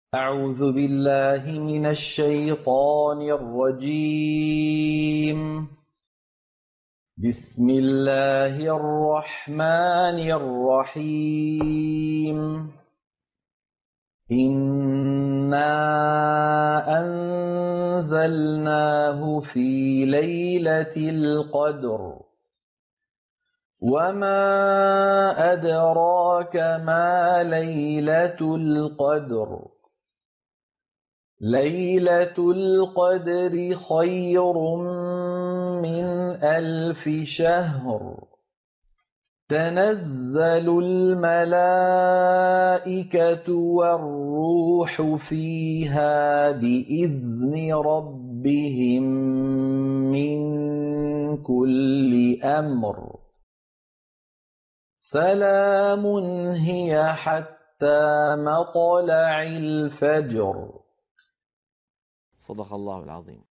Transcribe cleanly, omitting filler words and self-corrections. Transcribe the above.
أعوذ بالله من الشيطان الرجيم. بسم الله الرحمن الرحيم. إنا أنزلناه في ليلة القدر وما أدراك ما ليلة القدر. ليلة القدر خير من 1000 شهر. تنزل الملائكة والروح فيها بإذن ربهم من كل أمر. سلام هي حتى مطلع الفجر. صدق الله العظيم.